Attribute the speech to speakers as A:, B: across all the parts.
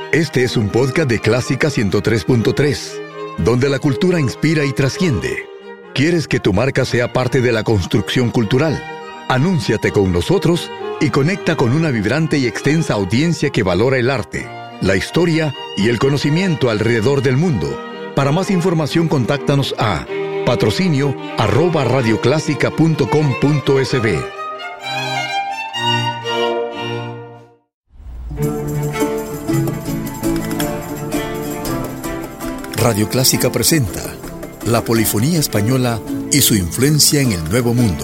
A: Este es un podcast de Clásica 103.3, donde la cultura inspira y trasciende. ¿Quieres que tu marca sea parte de la construcción cultural? Anúnciate con nosotros y conecta con una vibrante y extensa audiencia que valora el arte, la historia y el conocimiento alrededor del mundo. Para más información, contáctanos a patrocinio@radioclásica.com.sb. Radio Clásica presenta la polifonía española y su influencia en el Nuevo Mundo.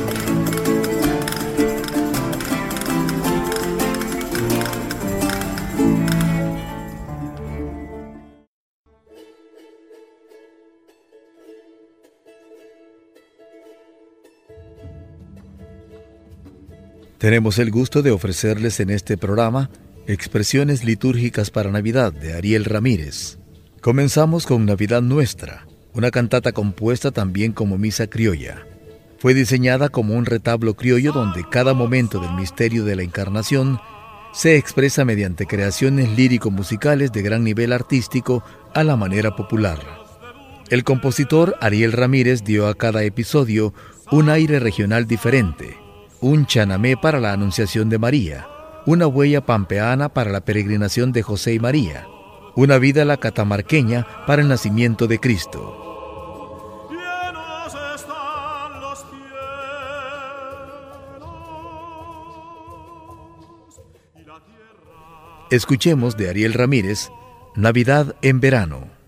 A: Tenemos el gusto de ofrecerles en este programa Expresiones litúrgicas para Navidad de Ariel Ramírez. Comenzamos con Navidad Nuestra, una cantata compuesta también como misa criolla. Fue diseñada como un retablo criollo donde cada momento del misterio de la Encarnación se expresa mediante creaciones lírico-musicales de gran nivel artístico a la manera popular. El compositor Ariel Ramírez dio a cada episodio un aire regional diferente, un chanamé para la Anunciación de María, una huella pampeana para la peregrinación de José y María, una vídala catamarqueña para el nacimiento de Cristo. Escuchemos de Ariel Ramírez, Navidad en verano.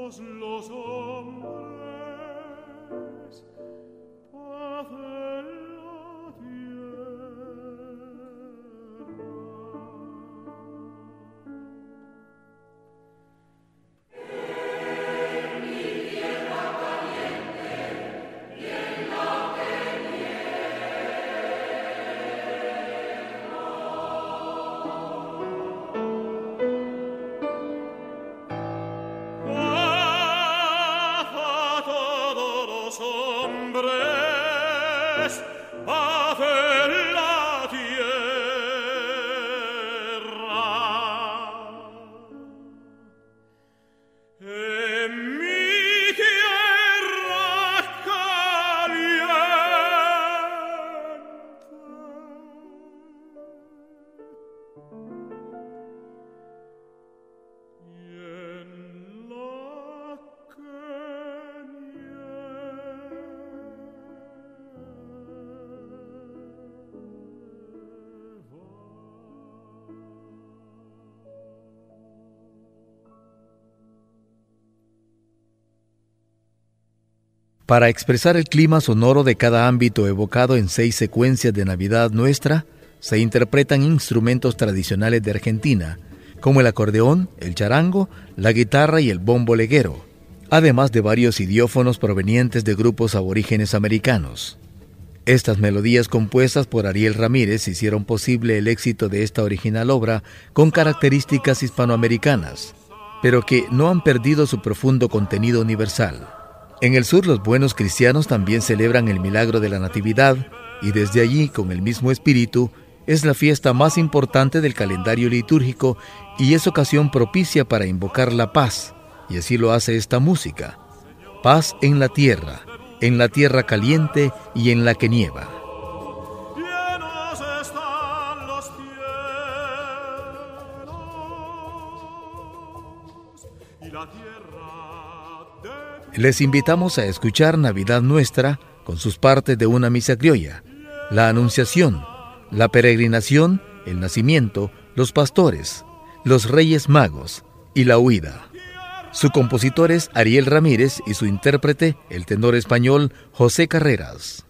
B: todos los hombres, paz en la
A: Para expresar el clima sonoro de cada ámbito evocado en 6 secuencias de Navidad Nuestra, se interpretan instrumentos tradicionales de Argentina, como el acordeón, el charango, la guitarra y el bombo leguero, además de varios idiófonos provenientes de grupos aborígenes americanos. Estas melodías compuestas por Ariel Ramírez hicieron posible el éxito de esta original obra con características hispanoamericanas, pero que no han perdido su profundo contenido universal. En el sur, los buenos cristianos también celebran el milagro de la Natividad, y desde allí, con el mismo espíritu, es la fiesta más importante del calendario litúrgico y es ocasión propicia para invocar la paz, y así lo hace esta música. Paz en la tierra caliente y en la que nieva.
B: Llenos están los cielos y la tierra.
A: Les invitamos a escuchar Navidad Nuestra con sus partes de una misa criolla: la Anunciación, la Peregrinación, el Nacimiento, los Pastores, los Reyes Magos y la Huida. Su compositor es Ariel Ramírez y su intérprete, el tenor español José Carreras.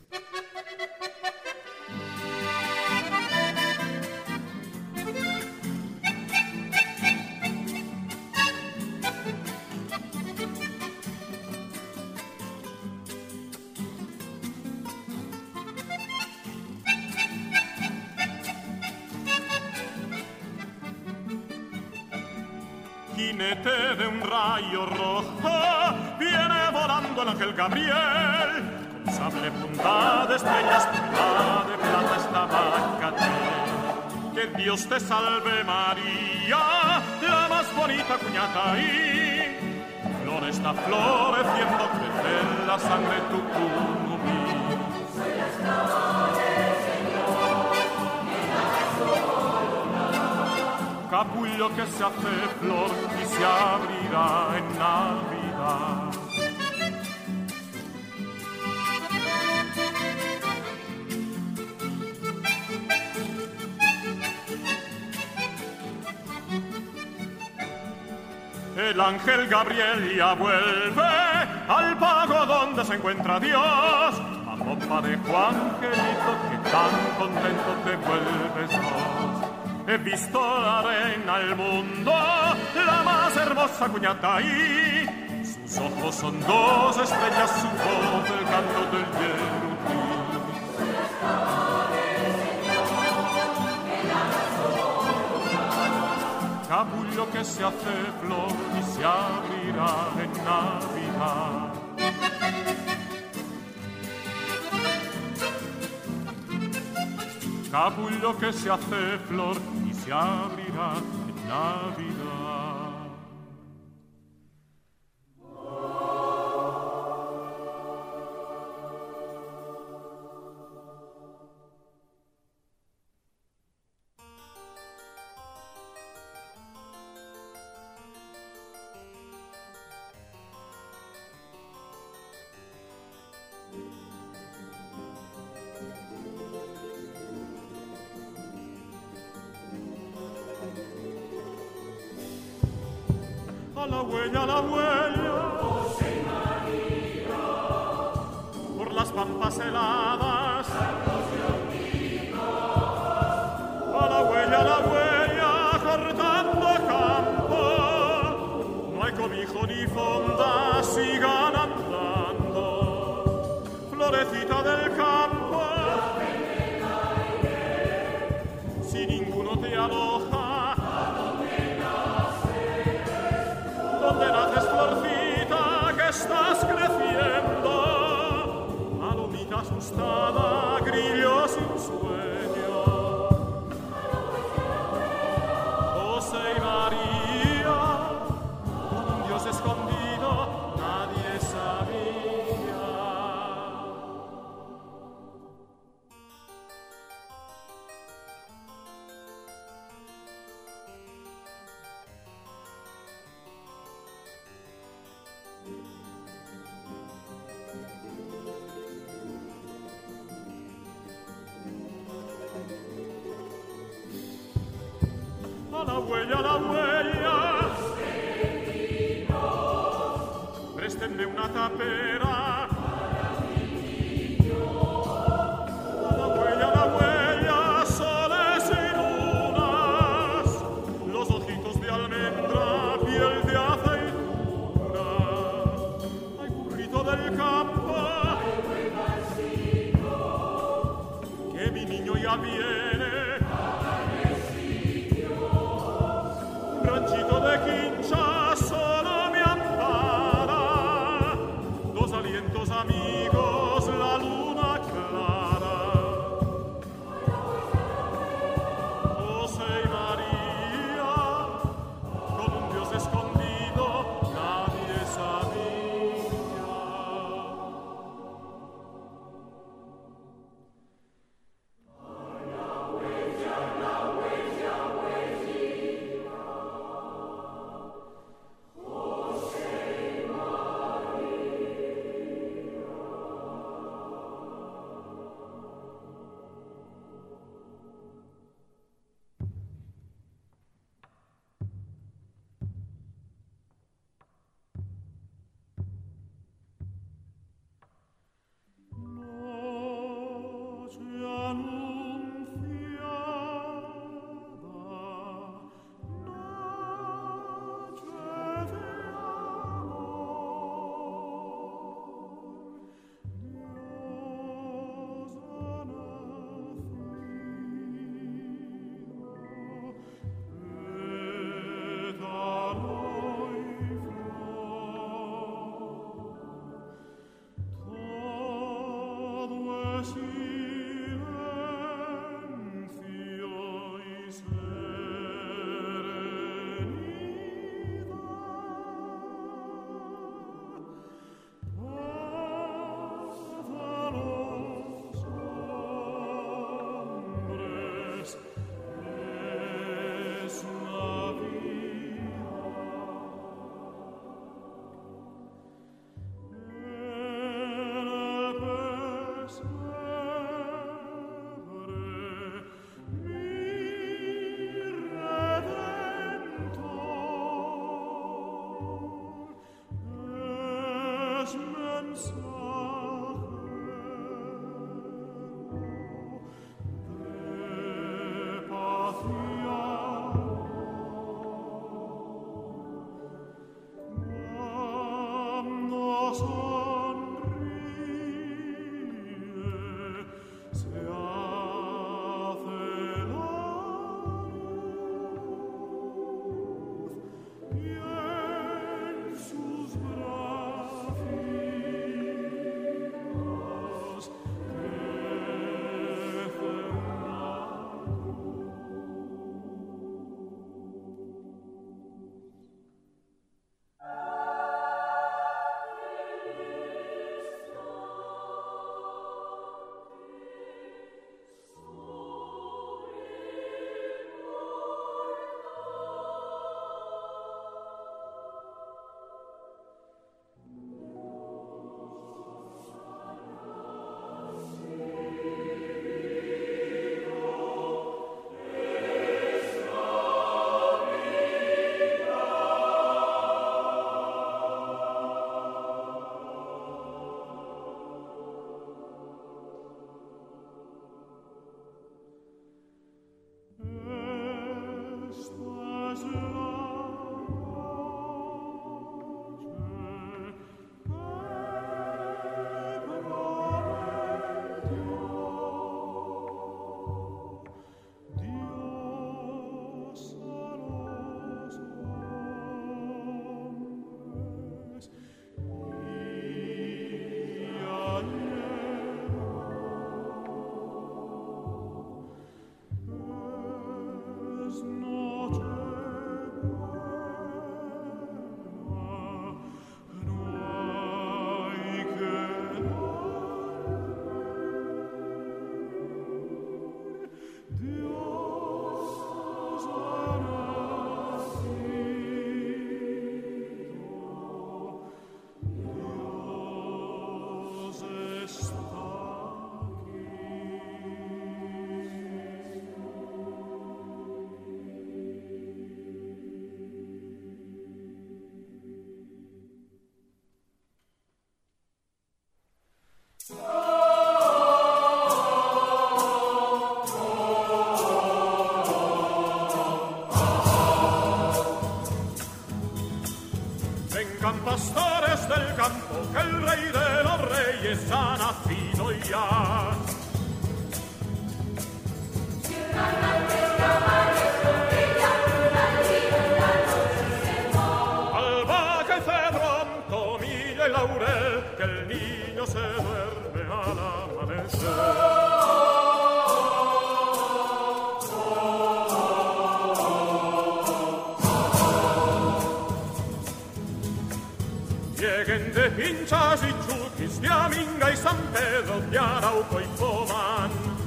B: Jinete de un rayo rojo, viene volando el ángel Gabriel, con sable punta de estrellas, punta de plata esta Bacatel. Que Dios te salve María, la más bonita cuñata ahí. Flor está floreciendo, crece en la sangre tu cunubí. Capullo que se hace flor y se abrirá en Navidad. El ángel Gabriel ya vuelve al pago donde se encuentra Dios, a pompa de Juan Angelito que tan contento te vuelves vos. He visto la reina del mundo, la más hermosa cuñata ahí. Sus ojos son 2 estrellas, su voz el canto del yerutí. Capullo que se hace flor y se abrirá en Navidad. Capullo que se hace flor y se abrirá en Navidad. A la huella, pampas heladas. A la huella, cortando campo. No hay cobijo ni fonda, sigan andando. Florecita del campo, si ninguno te aloja, donde naces florcita que estás creciendo, palomita asustada, grillo sin sueño. José y María, con un Dios escondido, nadie sabía. A la huella, préstenme una tapera. A la huella, soles y lunas, los ojitos de almendra, piel de aceituna. Ay, burrito del campo, que mi niño ya viene. Ranchito de quincha solo me ampara, dos alitas flores del campo, que el rey de los reyes ha nacido ya. Albahaca y cedrón, tomillo y laurel, que el niño se duerme al amanecer. Lleguen de Pinchas y Chuquis, de Aminga y San Pedro, de Arauco y Comán.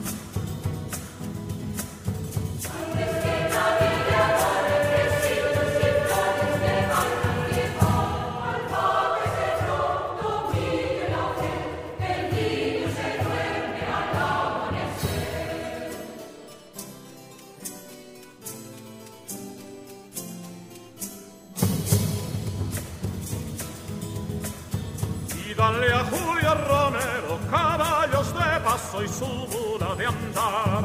B: Dale a Julia Romero caballos de paso y su mula de andar.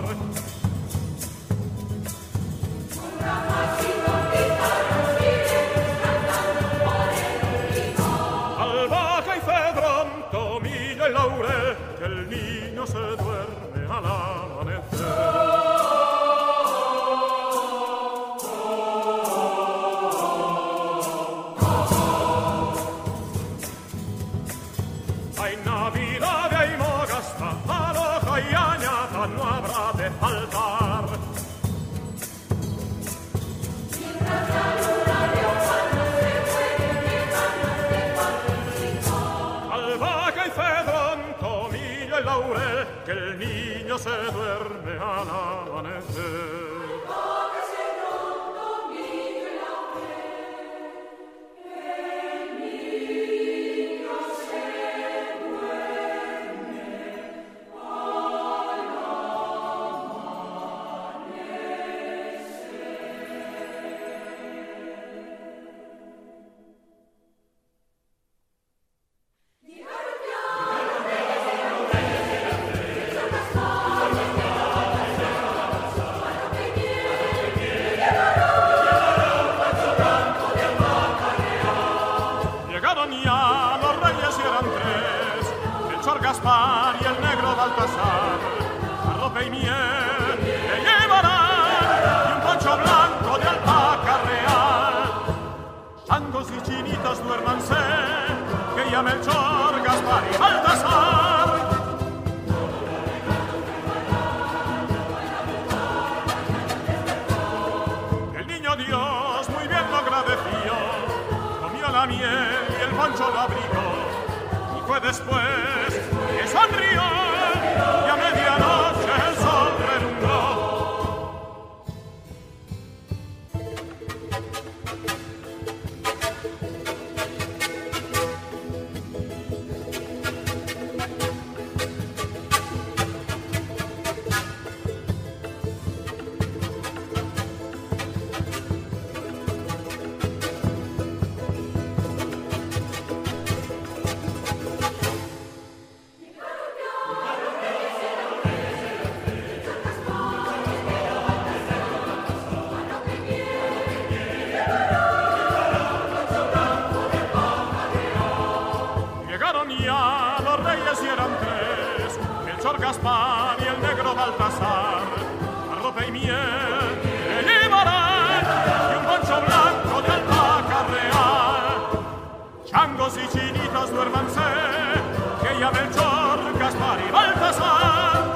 B: Albahaca y cedrón, tomillo y laurel, que el niño se duerme al amanecer. No habrá de faltar. Albahaca y cedrón, tomillo y laurel, que el niño se duerme al amanecer. Gaspar y el negro Baltasar, arrope y miel le llevarán y un poncho blanco de alpaca real. Changos y chinitas duérmanse, que ya Melchor, Gaspar y Baltasar. El niño Dios muy bien lo agradeció, comió la miel y el poncho lo abrigó. Fue después que sonrió y a medianoche el sol relumbró. Gaspar y el negro Baltasar, arrope y miel le llevarán y un poncho blanco de alpaca real. Changos y chinitas duérmanse, que ya Melchor, Gaspar y Baltasar.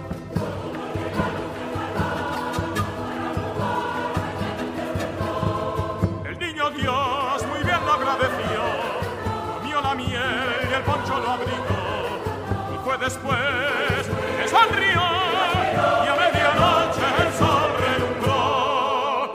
B: El niño Dios muy bien lo agradeció, comió la miel y el poncho lo abrigó. Fue después que sonrió y a medianoche el sol relumbró.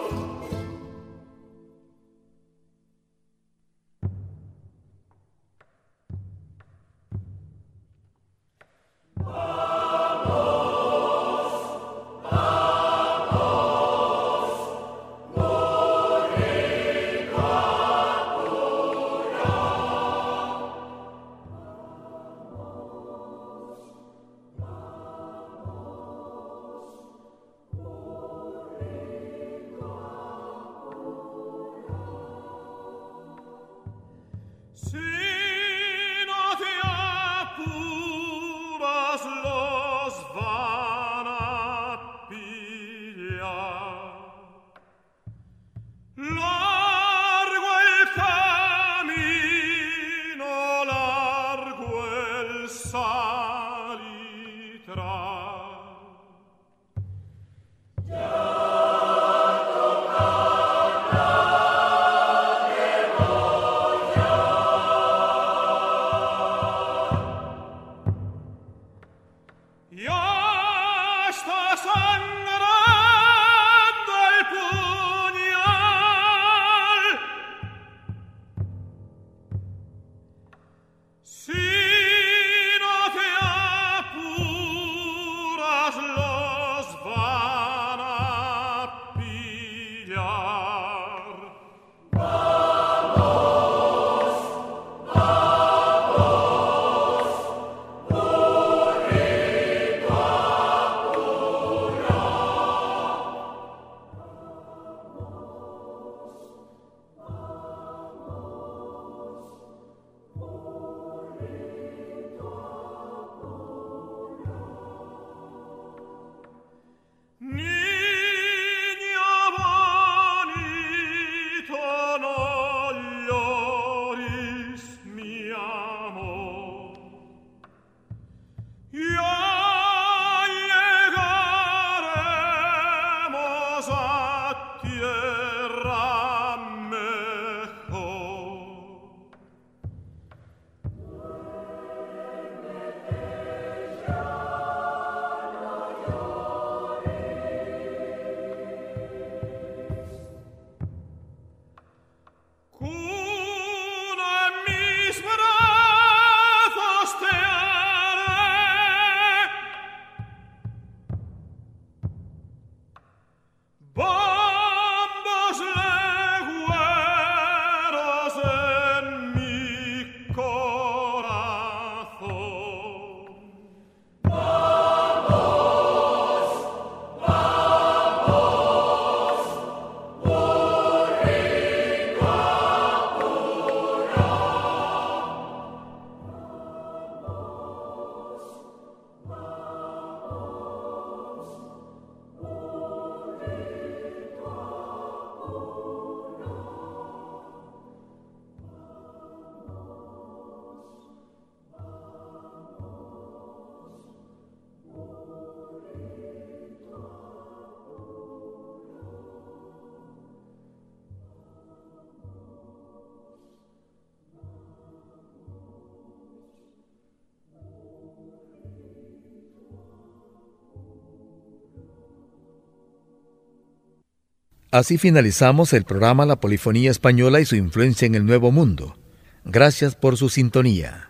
A: Así finalizamos el programa La Polifonía Española y su influencia en el Nuevo Mundo. Gracias por su sintonía.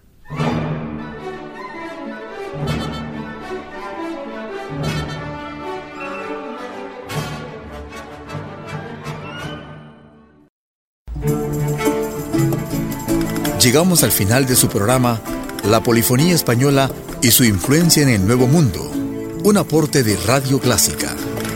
A: Llegamos al final de su programa La Polifonía Española y su influencia en el Nuevo Mundo, un aporte de Radio Clásica.